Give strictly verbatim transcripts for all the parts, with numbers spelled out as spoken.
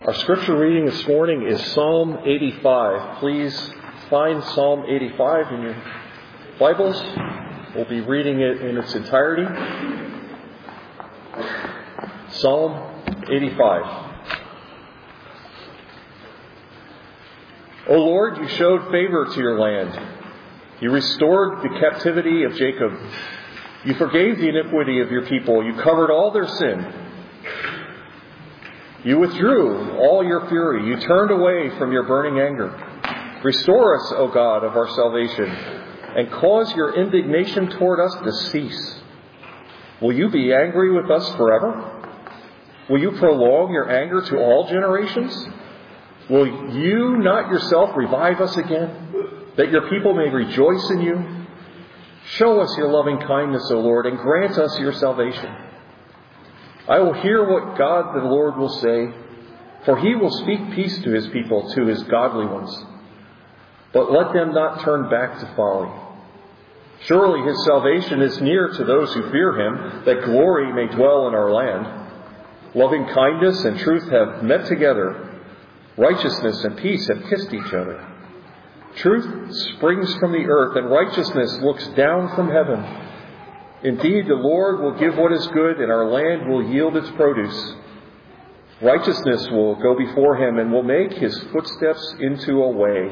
Our scripture reading this morning is Psalm eighty-five. Please find Psalm eighty-five in your Bibles. We'll be reading it in its entirety. Psalm eighty-five. O Lord, you showed favor to your land. You restored the captivity of Jacob. You forgave the iniquity of your people. You covered all their sin. You withdrew all your fury. You turned away from your burning anger. Restore us, O God of our salvation, and cause your indignation toward us to cease. Will you be angry with us forever? Will you prolong your anger to all generations? Will you not yourself revive us again, that your people may rejoice in you? Show us your loving kindness, O Lord, and grant us your salvation. I will hear what God the Lord will say, for he will speak peace to his people, to his godly ones. But let them not turn back to folly. Surely his salvation is near to those who fear him, that glory may dwell in our land. Loving kindness and truth have met together. Righteousness and peace have kissed each other. Truth springs from the earth, and righteousness looks down from heaven. Indeed, the Lord will give what is good, and our land will yield its produce. Righteousness will go before him, and will make his footsteps into a way.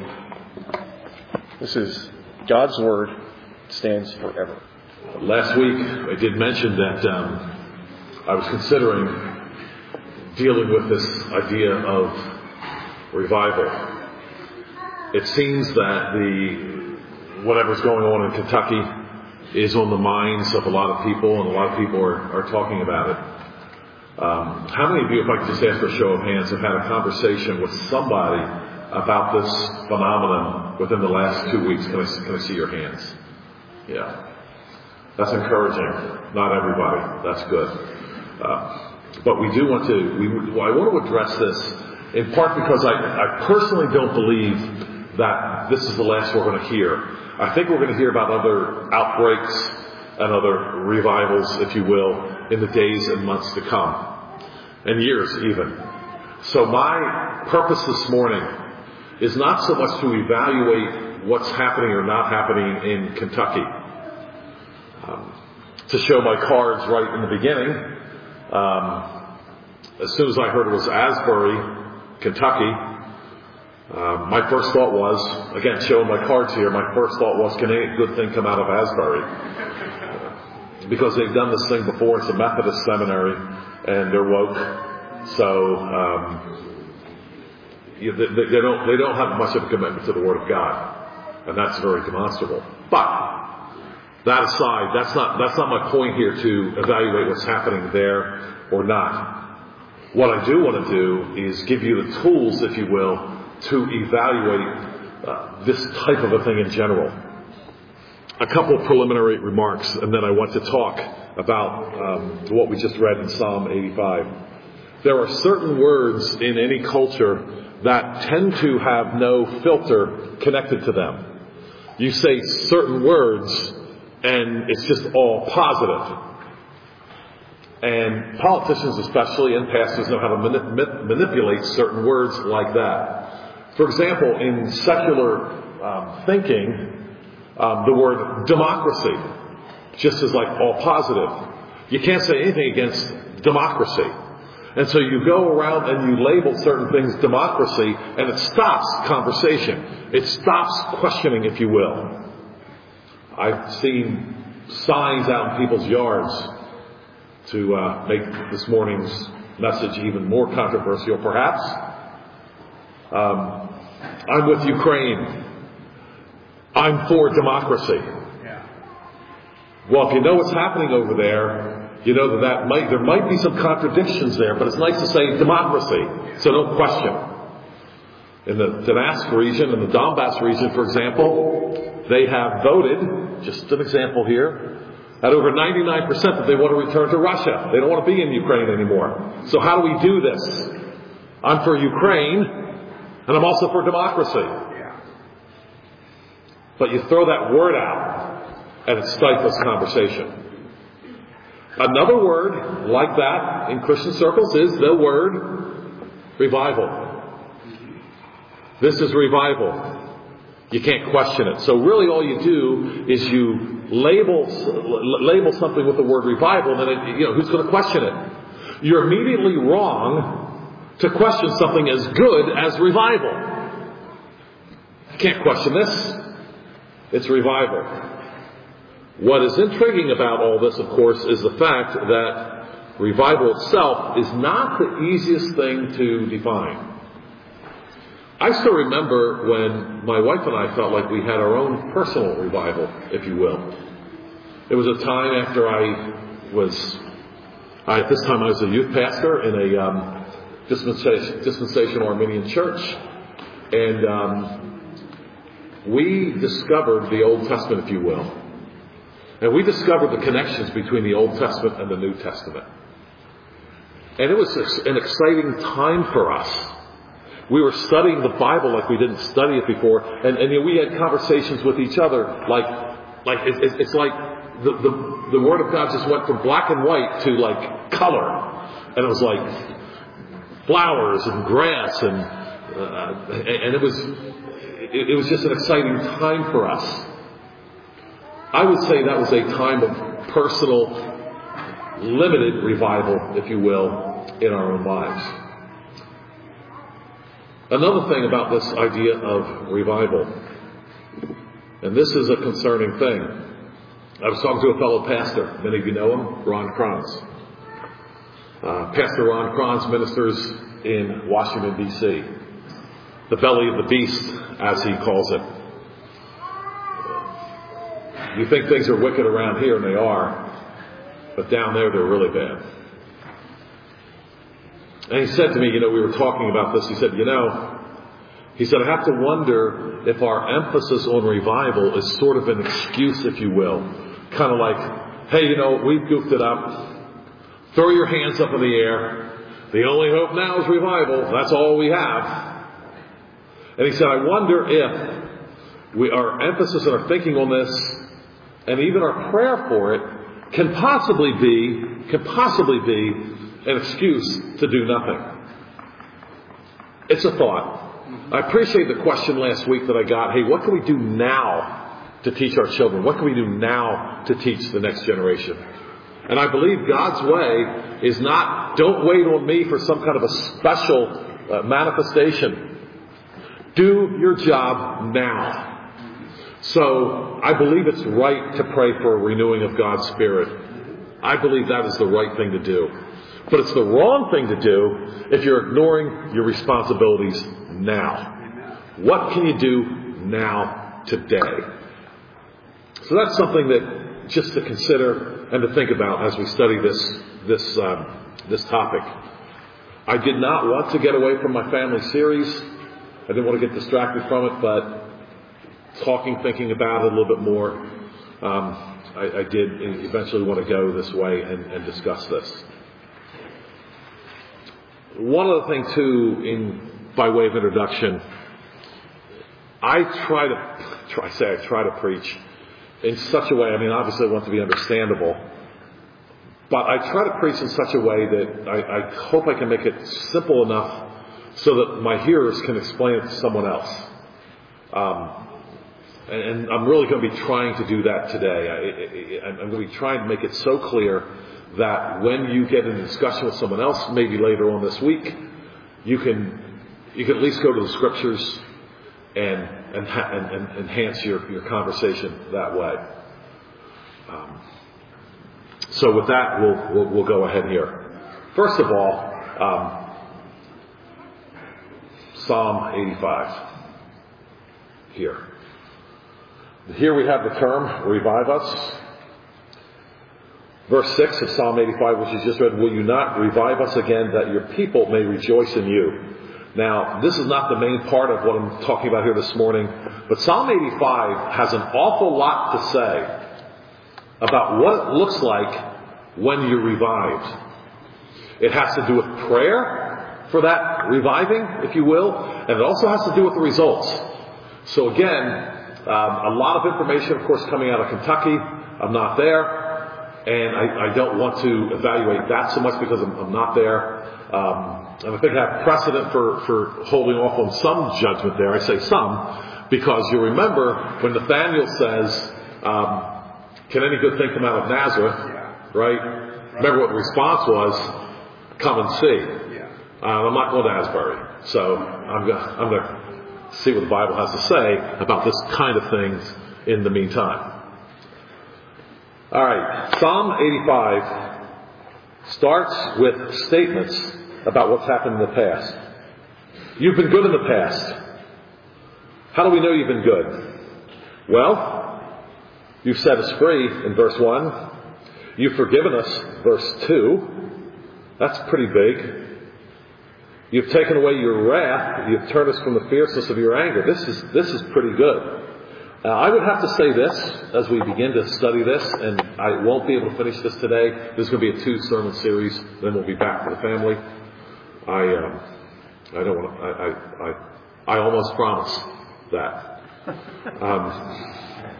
This is God's word. It stands forever. Last week, I did mention that um, I was considering dealing with this idea of revival. It seems that the whatever's going on in Kentucky is on the minds of a lot of people, and a lot of people are, are talking about it. Um, how many of you, if I could just ask for a show of hands, have had a conversation with somebody about this phenomenon within the last two weeks? Can I, can I see your hands? Yeah. That's encouraging. Not everybody. That's good. Uh, but we do want to, we, well, I want to address this in part because I, I personally don't believe that this is the last we're going to hear. I think we're going to hear about other outbreaks and other revivals, if you will, in the days and months to come, and years even. So my purpose this morning is not so much to evaluate what's happening or not happening in Kentucky. Um, to show my cards right in the beginning, um, as soon as I heard it was Asbury, Kentucky, Um, my first thought was, again, showing my cards here, my first thought was, can any good thing come out of Asbury? Because they've done this thing before. It's a Methodist seminary, and they're woke. So, um, you, they, they don't, they don't have much of a commitment to the Word of God. And that's very demonstrable. But, that aside, that's not, that's not my point here to evaluate what's happening there or not. What I do want to do is give you the tools, if you will, to evaluate uh, this type of a thing in general. A couple preliminary remarks, and then I want to talk about um, what we just read in Psalm eighty-five. There are certain words in any culture that tend to have no filter connected to them. You say certain words, and it's just all positive. And politicians especially, and pastors, know how to manip- manipulate certain words like that. For example, in secular um, thinking, um, the word democracy just is like all positive. You can't say anything against democracy. And so you go around and you label certain things democracy, and it stops conversation. It stops questioning, if you will. I've seen signs out in people's yards to uh, make this morning's message even more controversial, perhaps. Um, I'm with Ukraine. I'm for democracy. Yeah. Well, if you know what's happening over there, you know that, that might, there might be some contradictions there, but it's nice to say democracy, so don't question. In the Donetsk region, in the Donbass region, for example, they have voted, just an example here, at over ninety-nine percent that they want to return to Russia. They don't want to be in Ukraine anymore. So how do we do this? I'm for Ukraine, and I'm also for democracy. Yeah. But you throw that word out, and it stifles conversation. Another word like that in Christian circles is the word Revival. This is revival. You can't question it. So really all you do is you label label something with the word revival, and then it, you know, who's going to question it? You're immediately wrong to question something as good as revival. You can't question this. It's revival. What is intriguing about all this, of course, is the fact that revival itself is not the easiest thing to define. I still remember when my wife and I felt like we had our own personal revival, if you will. It was a time after I was, I, at this time I was a youth pastor in a um, dispensation, dispensational Arminian church, and um, we discovered the Old Testament, if you will. And we discovered the connections between the Old Testament and the New Testament. And it was an exciting time for us. We were studying the Bible like we didn't study it before, and, and you know, we had conversations with each other like, like it, it, it's like the, the the Word of God just went from black and white to like color, and it was like flowers and grass, and uh, and it was it, it was just an exciting time for us. I would say that was a time of personal, limited revival, if you will, in our own lives. Another thing about this idea of revival, and this is a concerning thing. I was talking to a fellow pastor. Many of you know him, Ron Kranz. Uh, Pastor Ron Kranz ministers in Washington, D C The belly of the beast, as he calls it. You think things are wicked around here, and they are. But down there, they're really bad. And he said to me, you know, we were talking about this. He said, you know, he said, I have to wonder if our emphasis on revival is sort of an excuse, if you will. Kind of like, hey, you know, we've goofed it up. Throw your hands up in the air. The only hope now is revival. That's all we have. And he said, I wonder if we, our emphasis and our thinking on this, and even our prayer for it, can possibly be, can possibly be an excuse to do nothing. It's a thought. I appreciate the question last week that I got. Hey, what can we do now to teach our children? What can we do now to teach the next generation? And I believe God's way is not, don't wait on me for some kind of a special uh, manifestation. Do your job now. So I believe it's right to pray for a renewing of God's Spirit. I believe that is the right thing to do. But it's the wrong thing to do if you're ignoring your responsibilities now. What can you do now, today? So that's something that just to consider and to think about as we study this this um, this topic. I did not want to get away from my family series. I didn't want to get distracted from it, but talking, thinking about it a little bit more, um, I, I did eventually want to go this way and, and discuss this. One other thing, too, in by way of introduction, I try to, try, I say I try to preach in such a way, I mean, obviously I want to be understandable, but I try to preach in such a way that I, I hope I can make it simple enough so that my hearers can explain it to someone else. Um, and, and I'm really going to be trying to do that today. I, I, I'm going to be trying to make it so clear that when you get in a discussion with someone else, maybe later on this week, you can you can at least go to the scriptures and and, and, and enhance your, your conversation that way. Um, so with that, we'll, we'll we'll go ahead here. First of all, um, Psalm eighty-five. Here, here we have the term "revive us." Verse six of Psalm eighty-five, which you just read, will you not revive us again that your people may rejoice in you? Now, this is not the main part of what I'm talking about here this morning, but Psalm eighty-five has an awful lot to say about what it looks like when you're revived. It has to do with prayer for that reviving, if you will, and it also has to do with the results. So again, um, a lot of information, of course, coming out of Kentucky. I'm not there. And I, I don't want to evaluate that so much because I'm, I'm not there. Um, and I think I have precedent for, for holding off on some judgment there. I say some, because you remember when Nathanael says, um, can any good thing come out of Nazareth? Right? Remember what the response was? Come and see. Uh, I'm not going to Asbury, so I'm going I'm to see what the Bible has to say about this kind of things in the meantime. All right, Psalm eighty-five starts with statements about what's happened in the past. You've been good in the past. How do we know you've been good? Well, you've set us free in verse one. You've forgiven us, verse two. That's pretty big. You've taken away your wrath. You've turned us from the fierceness of your anger. This is this is pretty good. Uh, I would have to say this as we begin to study this, and I won't be able to finish this today. This is going to be a two-sermon series. Then we'll be back to the family. I um, I don't want to. I, I I I almost promise that. Um,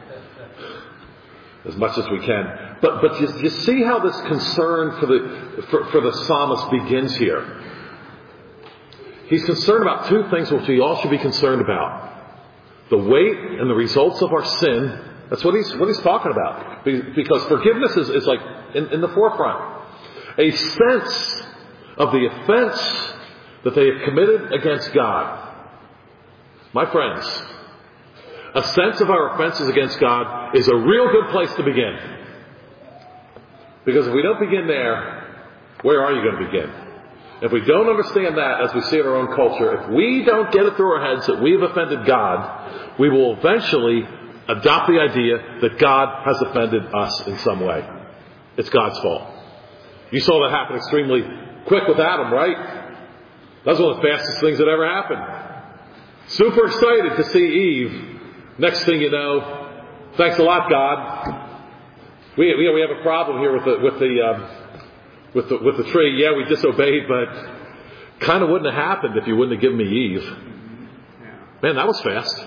as much as we can. But but you, you see how this concern for the for, for the psalmist begins here. He's concerned about two things which we all should be concerned about. The weight and the results of our sin. That's what he's what he's talking about. Because forgiveness is, is like in, in the forefront. A sense of the offense that they have committed against God. My friends, a sense of our offenses against God is a real good place to begin. Because if we don't begin there, where are you going to begin? If we don't understand that as we see in our own culture, if we don't get it through our heads that we've offended God, we will eventually adopt the idea that God has offended us in some way. It's God's fault. You saw that happen extremely quick with Adam, right? That was one of the fastest things that ever happened. Super excited to see Eve. Next thing you know, thanks a lot, God. We we, we have a problem here with the with the um, with the with the tree. Yeah, we disobeyed, but kind of wouldn't have happened if you wouldn't have given me Eve. Man, that was fast.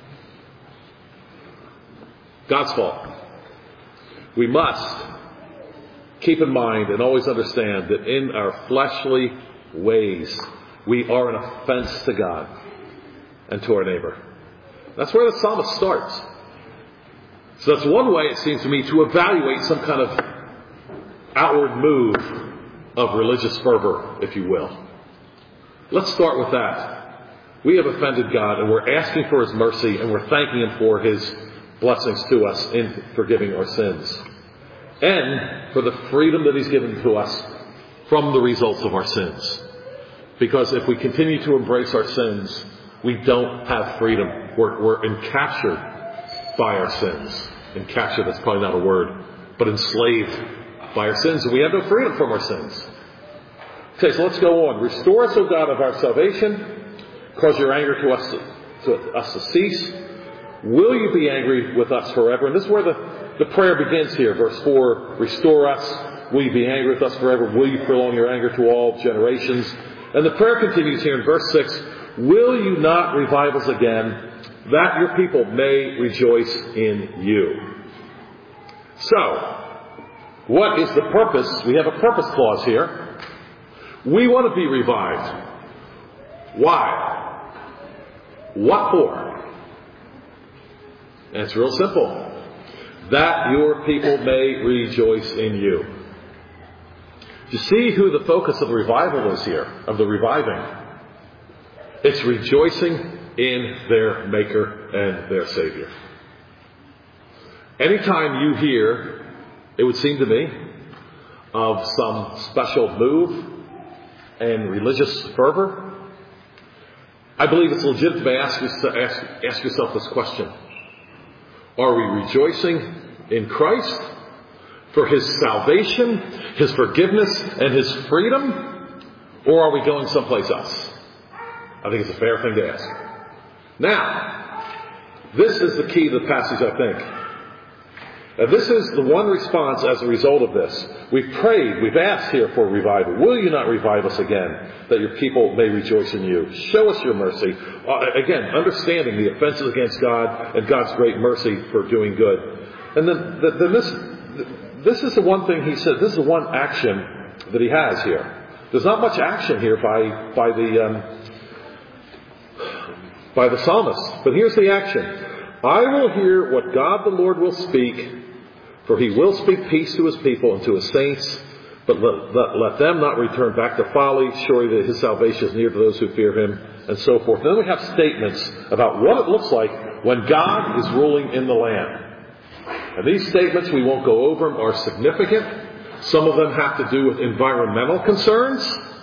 God's fault. We must keep in mind and always understand that in our fleshly ways, we are an offense to God and to our neighbor. That's where the psalmist starts. So that's one way, it seems to me, to evaluate some kind of outward move of religious fervor, if you will. Let's start with that. We have offended God, and we're asking for His mercy, and we're thanking Him for His blessings to us in forgiving our sins. And for the freedom that He's given to us from the results of our sins. Because if we continue to embrace our sins, we don't have freedom. We're, we're encaptured by our sins. Encaptured, that's probably not a word, but enslaved by our sins, and we have no freedom from our sins. Okay, so let's go on. Restore us, O God of our salvation. Cause your anger to us to, to us to cease. Will you be angry with us forever? And this is where the, the prayer begins here. Verse four, restore us. Will you be angry with us forever? Will you prolong your anger to all generations? And the prayer continues here in verse six. Will you not revive us again, that your people may rejoice in you? So, what is the purpose? We have a purpose clause here. We want to be revived. Why? What for? And it's real simple. That your people may rejoice in you. You see who the focus of the revival is here, of the reviving. It's rejoicing in their Maker and their Savior. Anytime you hear, it would seem to me, of some special move and religious fervor, I believe it's legitimate to ask, ask, ask yourself this question. Are we rejoicing in Christ for His salvation, His forgiveness, and His freedom? Or are we going someplace else? I think it's a fair thing to ask. Now, this is the key to the passage, I think. Now, this is the one response as a result of this. We've prayed, we've asked here for revival. Will you not revive us again, that your people may rejoice in you? Show us your mercy. Uh, again, understanding the offenses against God and God's great mercy for doing good. And then, then this, this is the one thing he said, this is the one action that he has here. there's not much action here by, by the, um, by the psalmist. But here's the action. I will hear what God the Lord will speak, for he will speak peace to his people and to his saints, but let, let, let them not return back to folly. Surely that his salvation is near to those who fear him, and so forth. Then we have statements about what it looks like when God is ruling in the land. And these statements, we won't go over them, are significant. Some of them have to do with environmental concerns.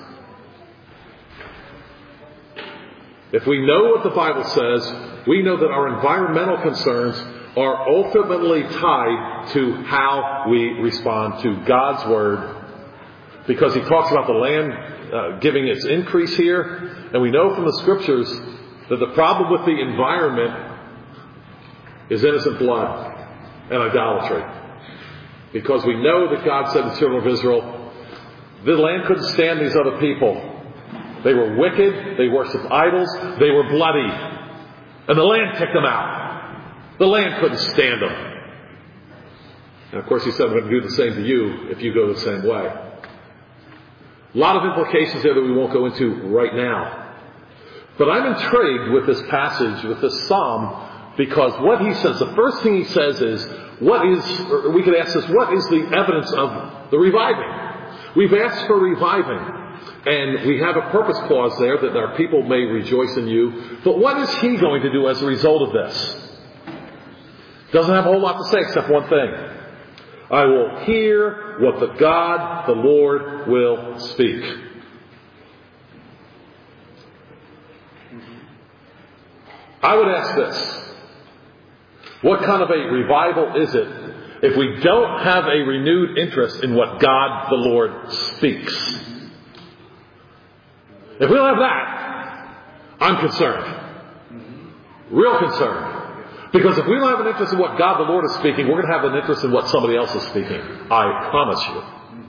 If we know what the Bible says, we know that our environmental concerns are ultimately tied to how we respond to God's Word. Because he talks about the land uh, giving its increase here. And we know from the Scriptures that the problem with the environment is innocent blood and idolatry. Because we know that God said to the children of Israel, the land couldn't stand these other people. They were wicked, they worshipped idols, they were bloody. And the land kicked them out. The land couldn't stand them. And of course he said, I'm going to do the same to you if you go the same way. A lot of implications there that we won't go into right now. But I'm intrigued with this passage, with this psalm, because what he says, the first thing he says is, what is, or we could ask this, what is the evidence of the reviving? We've asked for reviving, and we have a purpose clause there that our people may rejoice in you. But what is he going to do as a result of this? Doesn't have a whole lot to say except one thing. I will hear what the God, the Lord, will speak. I would ask this. What kind of a revival is it if we don't have a renewed interest in what God the Lord speaks? If we don't have that, I'm concerned. Real concerned. Because if we don't have an interest in what God the Lord is speaking, we're going to have an interest in what somebody else is speaking. I promise you.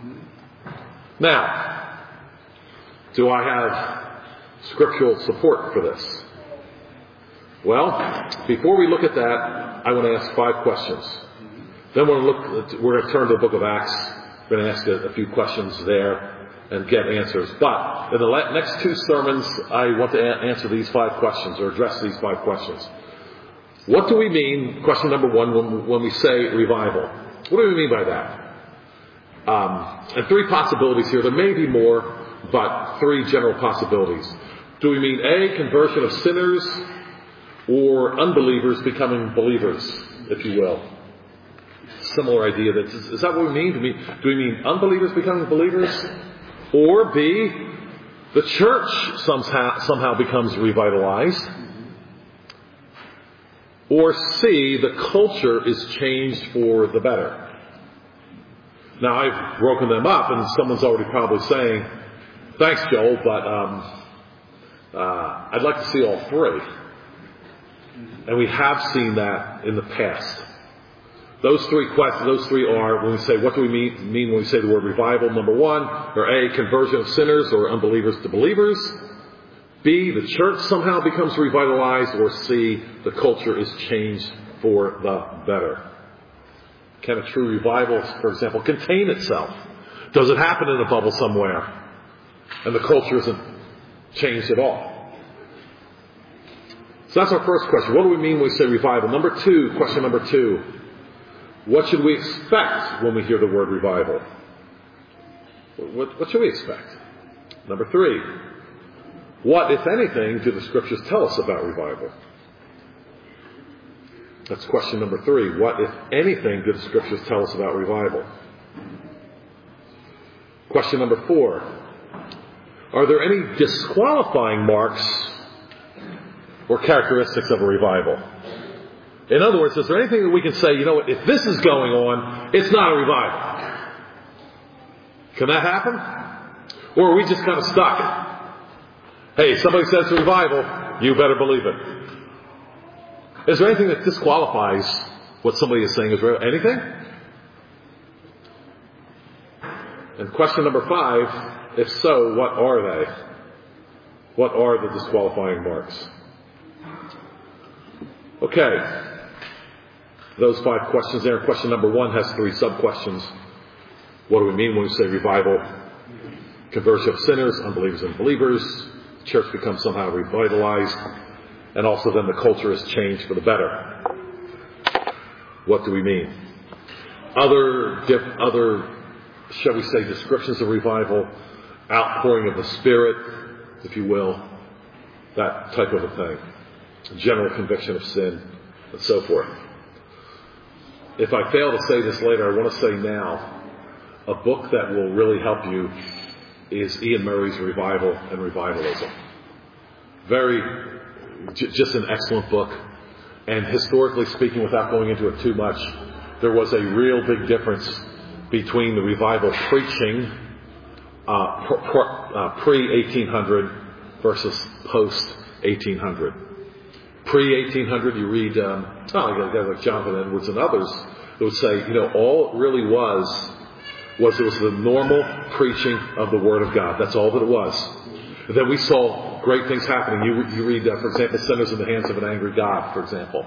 Now, do I have scriptural support for this? Well, before we look at that, I want to ask five questions. Then we're going to look. We're going to turn to the book of Acts. We're going to ask a, a few questions there and get answers. But in the next two sermons, I want to a- answer these five questions or address these five questions. What do we mean? Question number one: when, when we say revival, what do we mean by that? Um, and three possibilities here. There may be more, but three general possibilities. Do we mean A, conversion of sinners, or unbelievers becoming believers, if you will? Similar idea. That is, is that what we mean? Do we, do we mean unbelievers becoming believers? Or B, the church somehow, somehow becomes revitalized? Or C, the culture is changed for the better? Now, I've broken them up, and someone's already probably saying, thanks, Joel, but um, uh, I'd like to see all three. And we have seen that in the past. Those three questions, those three are, when we say, what do we mean, mean when we say the word revival? Number one, or A, conversion of sinners or unbelievers to believers. B, the church somehow becomes revitalized. Or C, the culture is changed for the better. Can a true revival, for example, contain itself? Does it happen in a bubble somewhere and the culture isn't changed at all? So that's our first question. What do we mean when we say revival? Number two, question number two. What should we expect when we hear the word revival? What, what should we expect? Number three. What, if anything, do the Scriptures tell us about revival? That's question number three. What, if anything, do the Scriptures tell us about revival? Question number four. Are there any disqualifying marks or characteristics of a revival? In other words, is there anything that we can say, you know what, if this is going on, it's not a revival? Can that happen? Or are we just kind of stuck? Hey, somebody says revival, you better believe it. Is there anything that disqualifies what somebody is saying is real? Anything? And question number five, if so, what are they? What are the disqualifying marks? Okay. Those five questions there. Question number one has three sub-questions. What do we mean when we say revival? conversion of sinners, unbelievers and believers. The church becomes somehow revitalized. And also then the culture is changed for the better. What do we mean? Other, diff- other, shall we say, descriptions of revival, outpouring of the Spirit, if you will, that type of a thing. General conviction of sin, and so forth. If I fail to say this later, I want to say now, a book that will really help you is Ian Murray's Revival and Revivalism. Very, j- just an excellent book. And historically speaking, without going into it too much, there was a real big difference between the revival preaching uh, pr- pr- uh, pre eighteen hundred versus post eighteen hundred. pre eighteen hundred, you read, um, oh, guys like Jonathan Edwards and others, that would say, you know, all it really was, was it was the normal preaching of the Word of God. That's all that it was. And then we saw great things happening. You, you read, uh, for example, Sinners in the Hands of an Angry God, for example.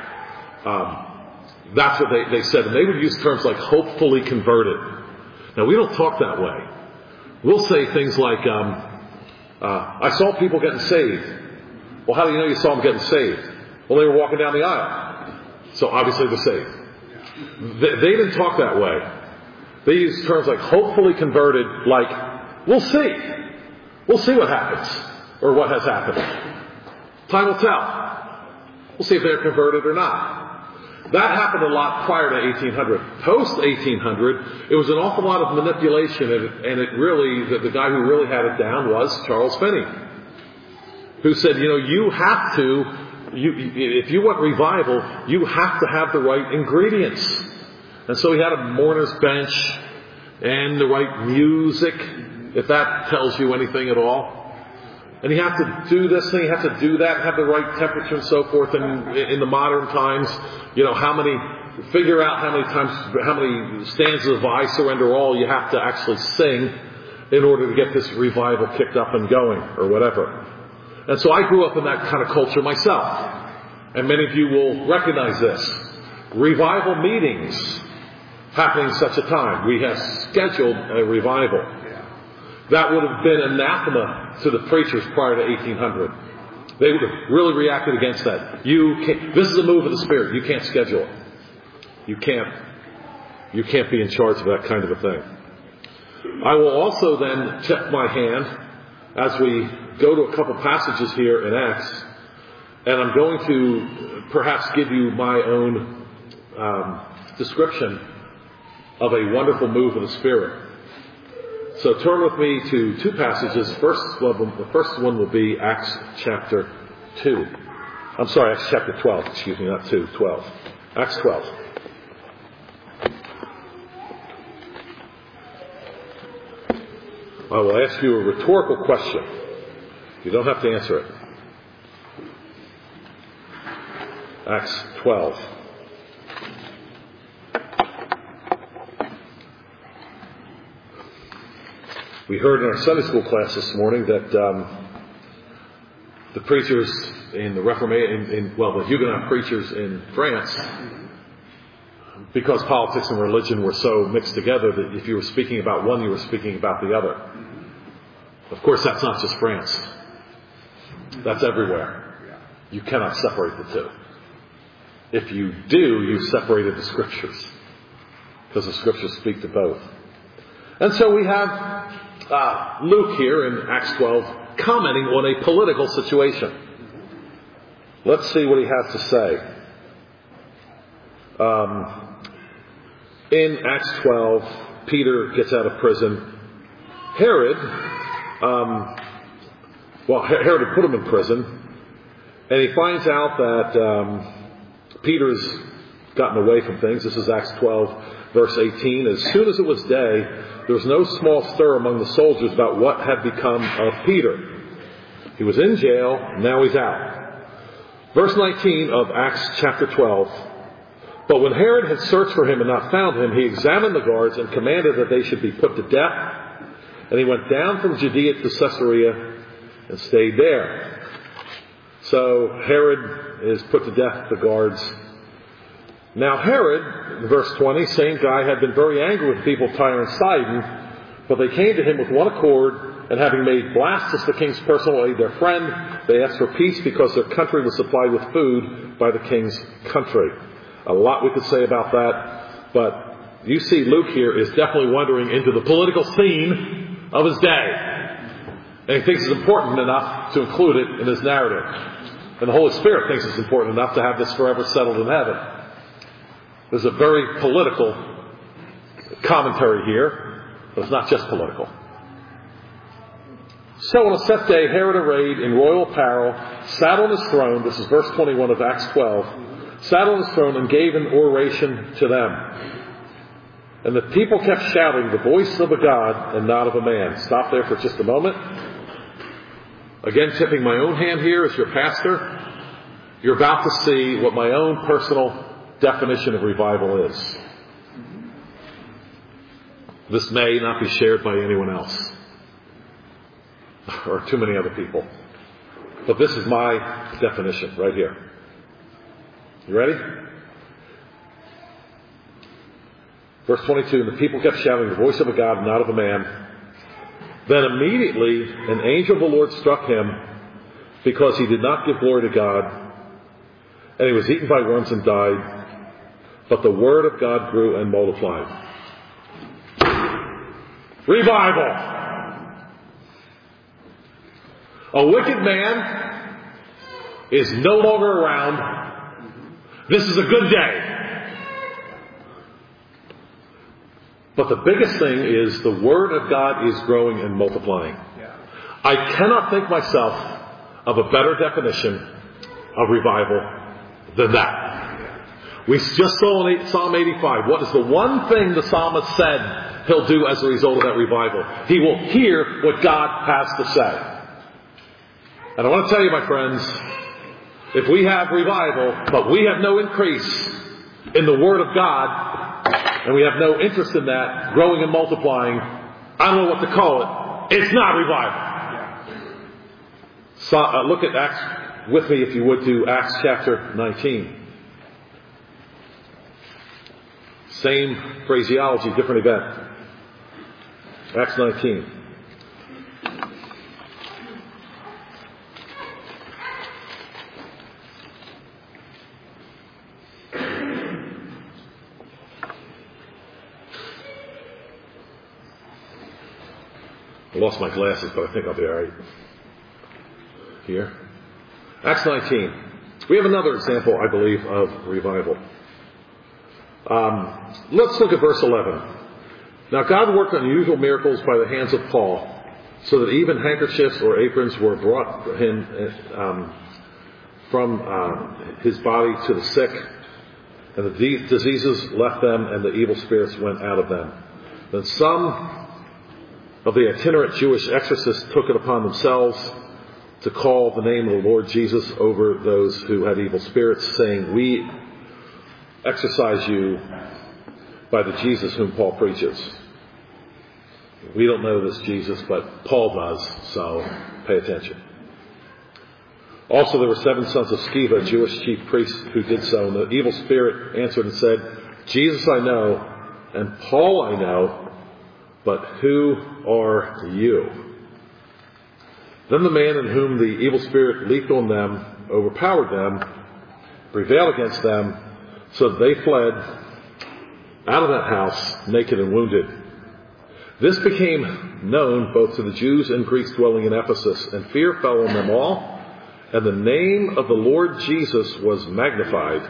Um, that's what they, they said. And they would use terms like hopefully converted. Now, we don't talk that way. We'll say things like, um, uh, I saw people getting saved. Well, how do you know you saw them getting saved? Well, they were walking down the aisle. So obviously they're saved. They, they didn't talk that way. They used terms like hopefully converted, like, we'll see. We'll see what happens. Or what has happened. Time will tell. We'll see if they're converted or not. That happened a lot prior to eighteen hundred. Post eighteen hundred, it was an awful lot of manipulation, and it, and it really, the, the guy who really had it down was Charles Finney, who said, you know, you have to, you, if you want revival, you have to have the right ingredients. And so he had a mourner's bench and the right music, if that tells you anything at all. And you have to do this thing, you have to do that, have the right temperature and so forth. And in the modern times, you know, how many, figure out how many times, how many stanzas of I Surrender All you have to actually sing in order to get this revival kicked up and going, or whatever. And so I grew up in that kind of culture myself. And many of you will recognize this. Revival meetings happening at such a time. We have scheduled a revival. That would have been anathema to the preachers prior to eighteen hundred. They would have really reacted against that. You can't, this is a move of the Spirit. You can't schedule it. You can't, you can't be in charge of that kind of a thing. I will also then check my hand as we go to a couple passages here in Acts, and I'm going to perhaps give you my own um, description of a wonderful move of the Spirit. So turn with me to two passages. First one, the first one will be Acts chapter two. I'm sorry, Acts chapter twelve. Excuse me, not two, twelve. Acts twelve. I will ask you a rhetorical question. You don't have to answer it. Acts twelve. We heard in our Sunday school class this morning that um, the preachers in the Reformation, in, in, well, the Huguenot preachers in France, because politics and religion were so mixed together that if you were speaking about one, you were speaking about the other. Of course, that's not just France. That's everywhere. You cannot separate the two. If you do, you've separated the Scriptures, because the Scriptures speak to both. And so we have uh, Luke here in Acts twelve commenting on a political situation. Let's see what he has to say. Um, in Acts twelve, Peter gets out of prison. Herod, um, well, Herod had put him in prison, and he finds out that um, Peter's gotten away from things. This is Acts twelve, verse eighteen. As soon as it was day, there was no small stir among the soldiers about what had become of Peter. He was in jail, now he's out. Verse nineteen of Acts chapter twelve. But when Herod had searched for him and not found him, he examined the guards and commanded that they should be put to death. And he went down from Judea to Caesarea and stayed there. So Herod is put to death, the guards. Now Herod, verse twenty, same guy, had been very angry with the people of Tyre and Sidon, But they came to him with one accord, and having made Blastus the king's personal aide their friend, they asked for peace because their country was supplied with food by the king's country. A lot we could say about that, but you see Luke here is definitely wandering into the political scene of his day. And he thinks it's important enough to include it in his narrative. And the Holy Spirit thinks it's important enough to have this forever settled in heaven. There's a very political commentary here, but it's not just political. So on a set day, Herod, arrayed in royal apparel, sat on his throne. This is verse twenty-one of Acts twelve. Sat on his throne and gave an oration to them. And the people kept shouting, the voice of a God and not of a man. Stop there for just a moment. Again, tipping my own hand here as your pastor. You're about to see what my own personal definition of revival is. This may not be shared by anyone else or too many other people. But this is my definition right here. You ready? Verse twenty-two, and the people kept shouting, the voice of a God, not of a man. Then immediately an angel of the Lord struck him because he did not give glory to God, and he was eaten by worms and died. But the word of God grew and multiplied. Revival. A wicked man is no longer around. This is a good day. But the biggest thing is the Word of God is growing and multiplying. I cannot think myself of a better definition of revival than that. We just saw in Psalm eighty-five. What is the one thing the psalmist said he'll do as a result of that revival? He will hear what God has to say. And I want to tell you, my friends, if we have revival, but we have no increase in the Word of God, and we have no interest in that, growing and multiplying, I don't know what to call it. It's not revival. So, uh, look at Acts with me, if you would, to Acts chapter nineteen. Same phraseology, different event. Acts nineteen. I lost my glasses, but I think I'll be all right. Here. Acts nineteen. We have another example, I believe, of revival. Um, let's look at verse eleven. Now God worked unusual miracles by the hands of Paul, so that even handkerchiefs or aprons were brought him um, from uh, his body to the sick, and the de- diseases left them, and the evil spirits went out of them. Then some of the itinerant Jewish exorcists took it upon themselves to call the name of the Lord Jesus over those who had evil spirits, saying, we exorcise you by the Jesus whom Paul preaches. We don't know this Jesus, but Paul does, so pay attention. Also there were seven sons of Sceva, a Jewish chief priest, who did so, and the evil spirit answered and said, Jesus I know, and Paul I know, but who are you? Then the man in whom the evil spirit leaped on them, overpowered them, prevailed against them, so that they fled out of that house naked and wounded. This became known both to the Jews and Greeks dwelling in Ephesus, and fear fell on them all, and the name of the Lord Jesus was magnified.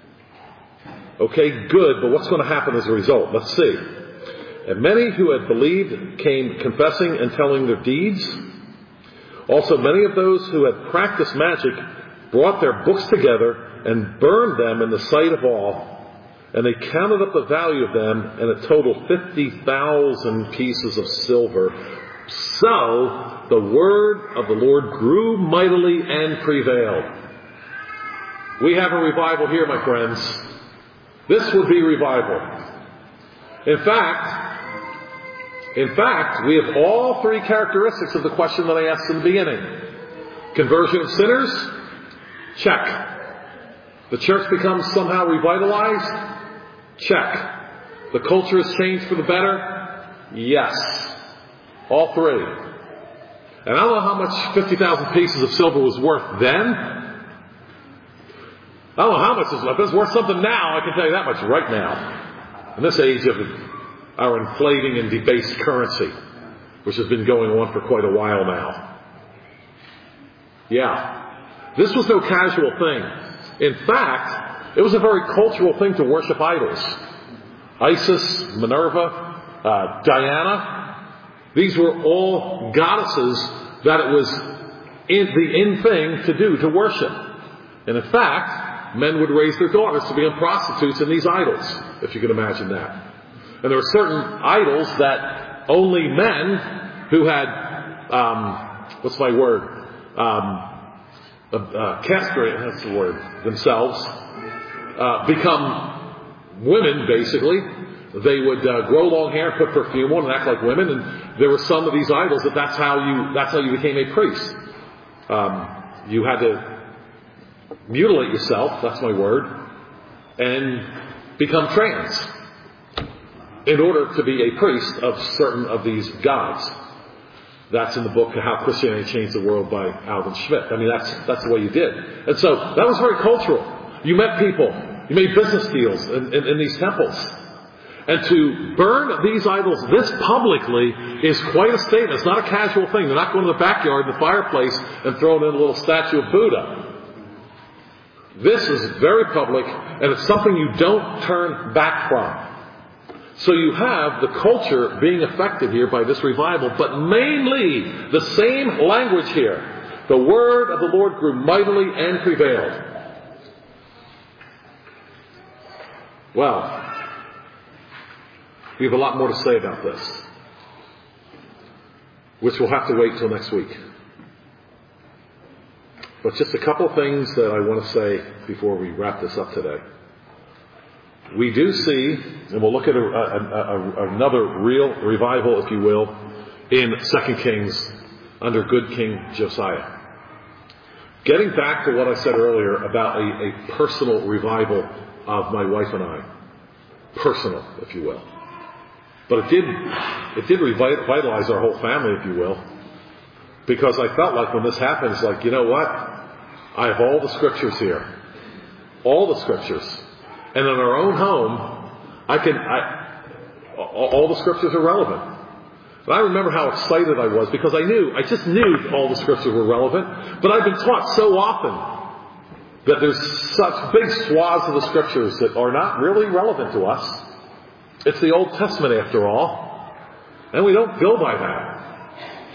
Okay, good, but what's going to happen as a result? Let's see. And many who had believed came confessing and telling their deeds. Also many of those who had practiced magic brought their books together and burned them in the sight of all. And they counted up the value of them, and it totaled fifty thousand pieces of silver. So the word of the Lord grew mightily and prevailed. We have a revival here, my friends. This would be revival. In fact, In fact, we have all three characteristics of the question that I asked in the beginning. Conversion of sinners? Check. The church becomes somehow revitalized? Check. The culture has changed for the better? Yes. All three. And I don't know how much fifty thousand pieces of silver was worth then. I don't know how much it's worth, but it's worth something now, I can tell you that much right now. In this age of our inflating and debased currency, which has been going on for quite a while now. Yeah. This was no casual thing. In fact, it was a very cultural thing to worship idols. Isis, Minerva, uh, Diana. These were all goddesses that it was in, the in thing to do, to worship. And in fact, men would raise their daughters to become prostitutes in these idols, if you can imagine that. And there were certain idols that only men who had, um, what's my word, um, uh, uh, castrate, that's the word, themselves, uh, become women, basically. They would uh, grow long hair, put perfume on, and act like women. And there were some of these idols that that's how you that's how you became a priest. Um, you had to mutilate yourself, that's my word, and become trans in order to be a priest of certain of these gods. That's in the book How Christianity Changed the World by Alvin Schmidt. I mean, that's that's the way you did. And so that was very cultural. You met people. You made business deals in, in, in these temples. And to burn these idols this publicly is quite a statement. It's not a casual thing. They're not going to the backyard in the fireplace and throwing in a little statue of Buddha. This is very public, and it's something you don't turn back from. So you have the culture being affected here by this revival, but mainly the same language here. The word of the Lord grew mightily and prevailed. Well, we have a lot more to say about this, which we'll have to wait till next week. But just a couple of things that I want to say before we wrap this up today. We do see, and we'll look at a, a, a, another real revival, if you will, in Second Kings under good King Josiah. Getting back to what I said earlier about a, a personal revival of my wife and I. Personal, if you will. But it did, it did revitalize our whole family, if you will. Because I felt like when this happens, like, you know what? I have all the scriptures here. All the scriptures. And in our own home, I can, I, all the scriptures are relevant. And I remember how excited I was because I knew, I just knew all the scriptures were relevant. But I've been taught so often that there's such big swaths of the scriptures that are not really relevant to us. It's the Old Testament after all. And we don't go by that.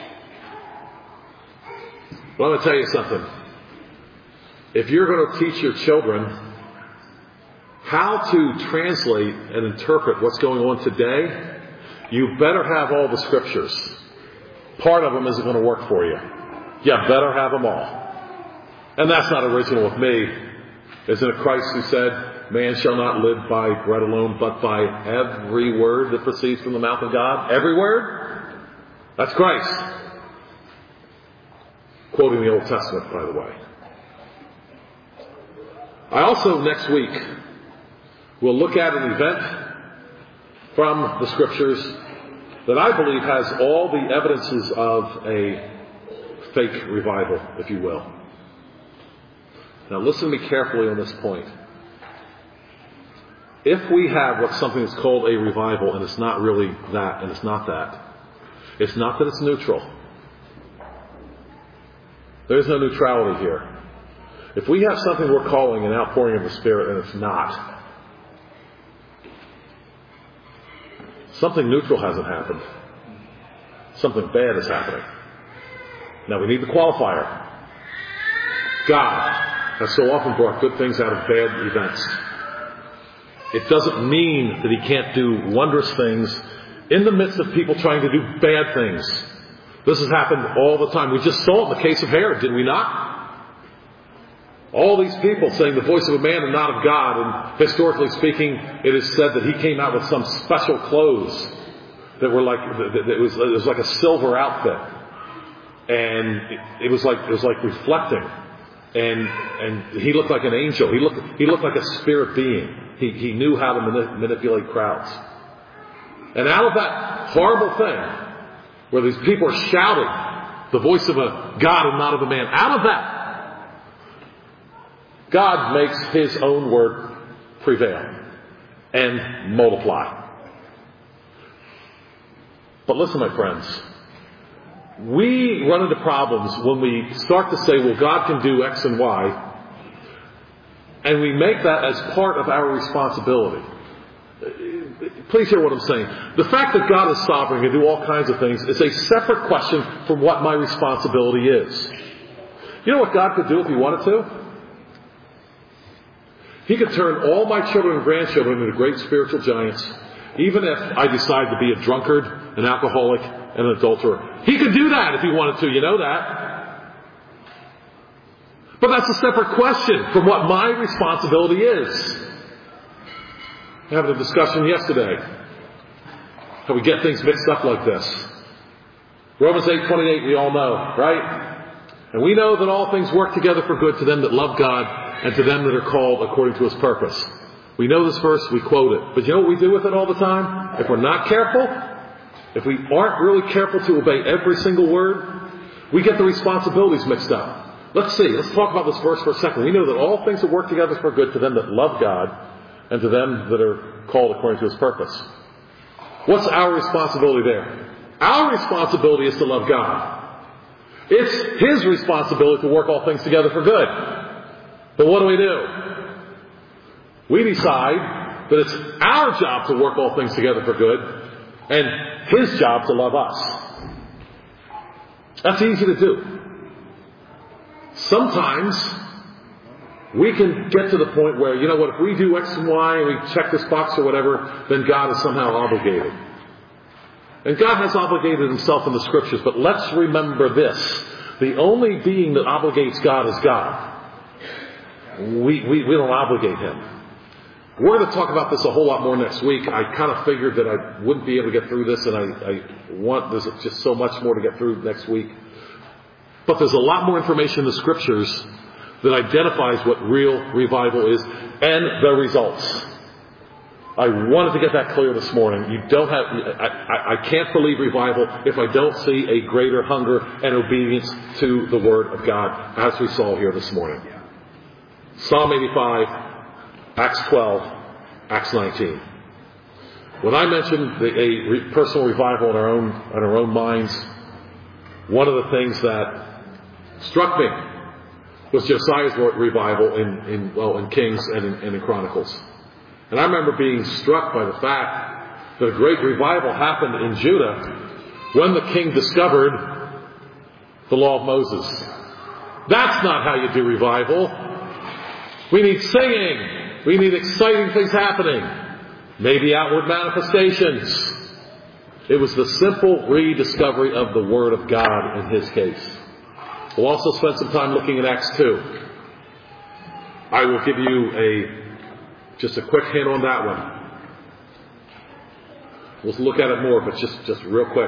Well, I'm going to tell you something. If you're going to teach your children how to translate and interpret what's going on today, you better have all the scriptures. Part of them isn't going to work for you. You better have them all. And that's not original with me. Isn't it Christ who said, man shall not live by bread alone, but by every word that proceeds from the mouth of God? Every word? That's Christ. Quoting the Old Testament, by the way. I also, next week, will look at an event from the Scriptures that I believe has all the evidences of a fake revival, if you will. Now listen to me carefully on this point. If we have what something is called a revival, and it's not really that, and it's not that, it's not that it's neutral. There's no neutrality here. If we have something we're calling an outpouring of the Spirit, and it's not, something neutral hasn't happened. Something bad is happening. Now we need the qualifier. God has so often brought good things out of bad events. It doesn't mean that He can't do wondrous things in the midst of people trying to do bad things. This has happened all the time. We just saw it in the case of Herod, did we not? All these people saying the voice of a man and not of God. And historically speaking, it is said that he came out with some special clothes that were like, it was, it was like a silver outfit. And it was like, it was like reflecting. And, and he looked like an angel. He looked, he looked like a spirit being. He, he knew how to manip- manipulate crowds. And out of that horrible thing where these people are shouting the voice of a God and not of a man. Out of that, God makes His own word prevail and multiply. But listen, my friends, we run into problems when we start to say, well, God can do X and Y, and we make that as part of our responsibility. Please hear what I'm saying. The fact that God is sovereign and can do all kinds of things is a separate question from what my responsibility is. You know what God could do if He wanted to? He could turn all my children and grandchildren into great spiritual giants, even if I decide to be a drunkard, an alcoholic, and an adulterer. He could do that if He wanted to, you know that. But that's a separate question from what my responsibility is. We had a discussion yesterday how we get things mixed up like this. Romans eight twenty-eight, we all know, right? And we know that all things work together for good to them that love God and to them that are called according to His purpose. We know this verse, we quote it. But you know what we do with it all the time? If we're not careful, if we aren't really careful to obey every single word, we get the responsibilities mixed up. Let's see, let's talk about this verse for a second. We know that all things that work together for good to them that love God and to them that are called according to His purpose. What's our responsibility there? Our responsibility is to love God. It's His responsibility to work all things together for good. But what do we do? We decide that it's our job to work all things together for good and His job to love us. That's easy to do. Sometimes we can get to the point where, you know what, if we do X and Y and we check this box or whatever, then God is somehow obligated. And God has obligated Himself in the Scriptures, but let's remember this. The only being that obligates God is God. We, we, we don't obligate Him. We're going to talk about this a whole lot more next week. I kind of figured that I wouldn't be able to get through this, and I, I want, there's just so much more to get through next week. But there's a lot more information in the Scriptures that identifies what real revival is and the results. I wanted to get that clear this morning. You don't have, I, I, I can't believe revival if I don't see a greater hunger and obedience to the Word of God, as we saw here this morning. Psalm eighty-five, Acts twelve, Acts nineteen. When I mentioned the, a re, personal revival in our own in our own minds, one of the things that struck me was Josiah's revival in, in well in Kings and in, and in Chronicles. And I remember being struck by the fact that a great revival happened in Judah when the king discovered the law of Moses. That's not how you do revival. We need singing. We need exciting things happening. Maybe outward manifestations. It was the simple rediscovery of the Word of God in his case. We'll also spend some time looking at Acts two. I will give you a just a quick hint on that one. We'll look at it more, but just, just real quick.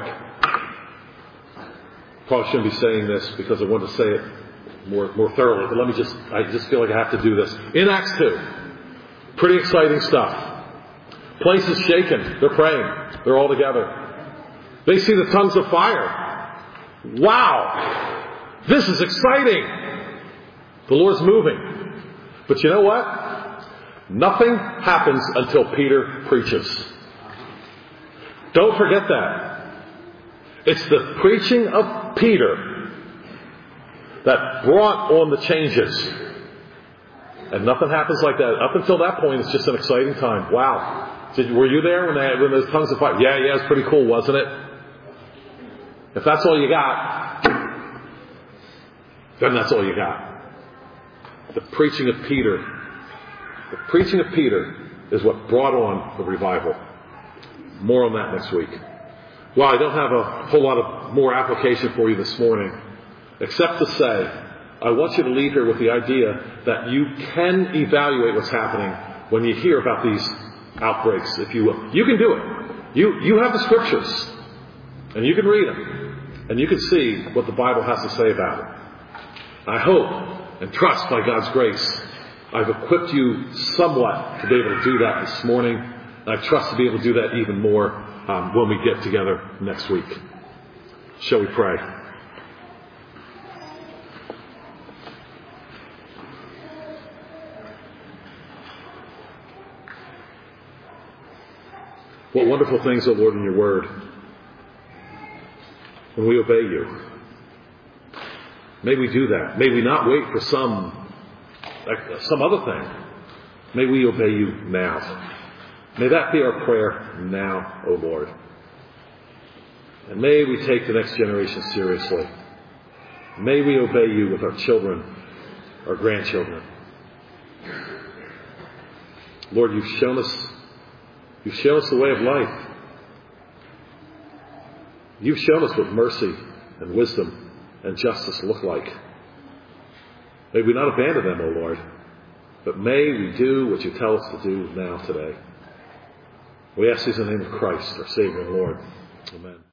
Probably shouldn't be saying this because I want to say it more, more thoroughly, but let me just, I just feel like I have to do this. In Acts two, pretty exciting stuff. Place is shaken. They're praying. They're all together. They see the tongues of fire. Wow! This is exciting. The Lord's moving. But you know what? Nothing happens until Peter preaches. Don't forget that. It's the preaching of Peter that brought on the changes. And nothing happens like that. Up until that point, it's just an exciting time. Wow. Did, were you there when, they, when those tongues of fire? Yeah, yeah, it's pretty cool, wasn't it? If that's all you got, then that's all you got. The preaching of Peter. The preaching of Peter is what brought on the revival. More on that next week. Well, I don't have a whole lot of more application for you this morning, except to say, I want you to leave here with the idea that you can evaluate what's happening when you hear about these outbreaks, if you will. You can do it. You, you have the Scriptures, and you can read them, and you can see what the Bible has to say about it. I hope and trust by God's grace I've equipped you somewhat to be able to do that this morning. And I trust to be able to do that even more um, when we get together next week. Shall we pray? What wonderful things, O Lord, in your word. When we obey you. May we do that. May we not wait for some, some other thing. May we obey you now. May that be our prayer now, O Lord. And may we take the next generation seriously. May we obey you with our children, our grandchildren. Lord, you've shown us, you've shown us the way of life. You've shown us what mercy and wisdom and justice look like. May we not abandon them, O Lord, but may we do what you tell us to do now today. We ask these in the name of Christ, our Savior and Lord. Amen.